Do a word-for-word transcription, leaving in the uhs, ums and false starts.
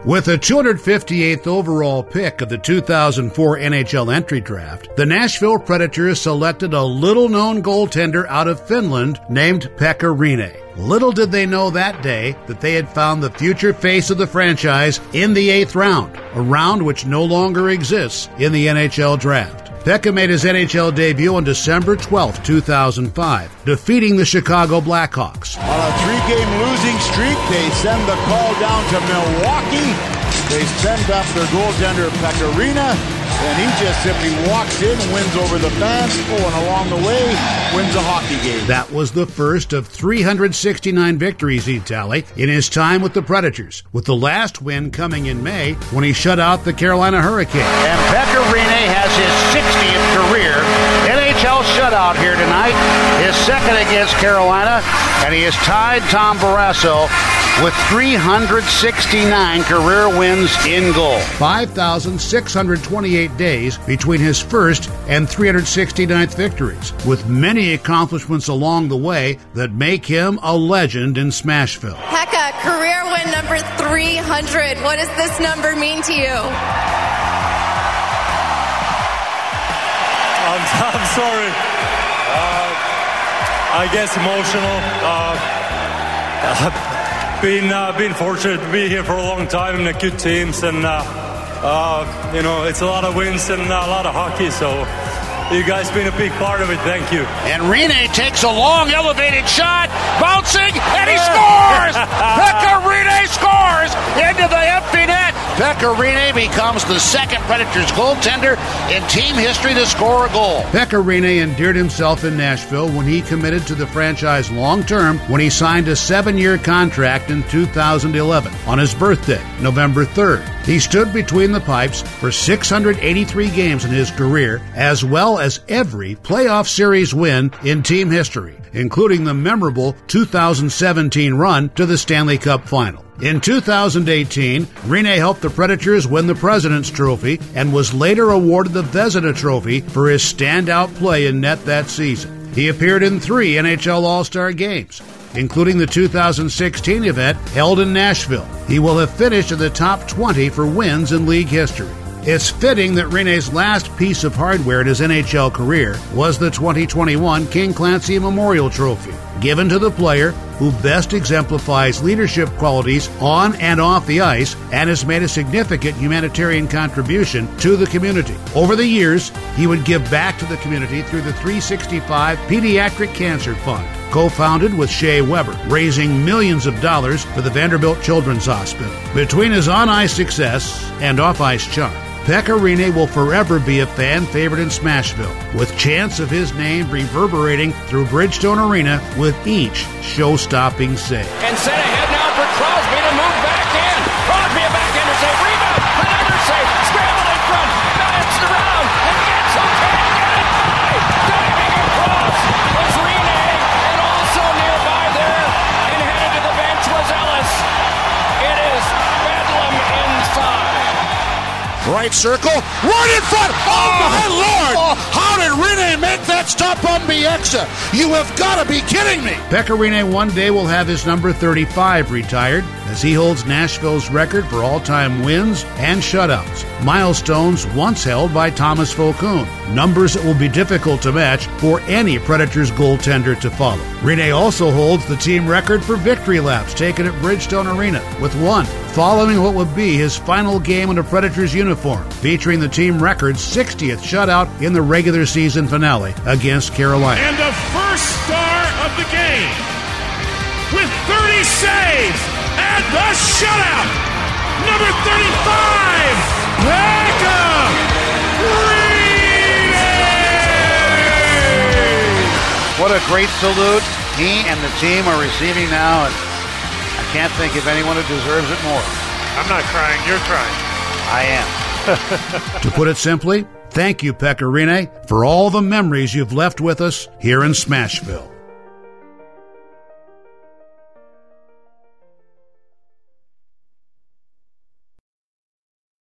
With the two hundred fifty-eighth overall pick of the two thousand four N H L entry draft, the Nashville Predators selected a little-known goaltender out of Finland named Pekka Rinne. Little did they know that day that they had found the future face of the franchise in the eighth round, a round which no longer exists in the N H L draft. Pekka made his N H L debut on December twelfth, two thousand five, defeating the Chicago Blackhawks. On a three-game losing streak, they send the call down to Milwaukee. They send up their goaltender, Pekka Rinne, and he just simply walks in, wins over the fans, oh, and along the way, wins a hockey game. That was the first of three hundred sixty-nine victories he tallied in his time with the Predators, with the last win coming in May when he shut out the Carolina Hurricanes. And Pekka Rinne has his sixtieth career N H L shutout here tonight, his second against Carolina, and he has tied Tom Barrasso with three hundred sixty-nine career wins in goal. five thousand six hundred twenty-eight days between his first and three hundred sixty-ninth victories, with many accomplishments along the way that make him a legend in Smashville. Pekka, career win number three hundred. What does this number mean to you? I'm, I'm sorry. Uh, I guess emotional. Uh, Been uh, been fortunate to be here for a long time and good teams, and uh, uh, you know it's a lot of wins and a lot of hockey. So you guys been a big part of it. Thank you. And Rinne takes a long elevated shot, bouncing, and he scores. Pekka Rinne scores into the empty net. Pekka Rinne becomes the second Predators goaltender in team history to score a goal. Pekka Rinne endeared himself in Nashville when he committed to the franchise long-term when he signed a seven-year contract in two thousand eleven on his birthday, November third. He stood between the pipes for six hundred eighty-three games in his career, as well as every playoff series win in team history, including the memorable two thousand seventeen run to the Stanley Cup Final. In two thousand eighteen, Rinne helped the Predators win the President's Trophy and was later awarded the Vezina Trophy for his standout play in net that season. He appeared in three N H L All-Star games, including the two thousand sixteen event held in Nashville. He will have finished in the top twenty for wins in league history. It's fitting that Rinne's last piece of hardware in his N H L career was the twenty twenty-one King Clancy Memorial Trophy, given to the player who best exemplifies leadership qualities on and off the ice and has made a significant humanitarian contribution to the community. Over the years, he would give back to the community through the three sixty-five Pediatric Cancer Fund, co-founded with Shea Weber, raising millions of dollars for the Vanderbilt Children's Hospital. Between his on-ice success and off-ice charm, Pekka Rinne will forever be a fan favorite in Smashville, with chants of his name reverberating through Bridgestone Arena with each show-stopping save. And set ahead now for Crosby to move back in. Crosby a backhander save, rebound, another save, scramble in front, bounced around, and gets okay, get it by, diving across was Rinne, and also nearby there, and headed to the bench was Ellis. It is bedlam inside. Right circle, right in front. Oh, my Lord! How did Rinne make that stop on Bieksa? You have got to be kidding me! Pekka Rinne one day will have his number thirty-five retired, as he holds Nashville's record for all-time wins and shutouts, milestones once held by Thomas Vokoun, numbers that will be difficult to match for any Predators goaltender to follow. Rinne also holds the team record for victory laps taken at Bridgestone Arena, with one following what would be his final game in a Predators uniform, featuring the team record's sixtieth shutout in the regular season finale against Carolina. And the first star of the game, with thirty saves and the shutout, number thirty-five, Pekka Rinne! What a great salute he and the team are receiving now, and I can't think of anyone who deserves it more. I'm not crying, you're crying. I am. To put it simply, thank you, Pekka Rinne, for all the memories you've left with us here in Smashville.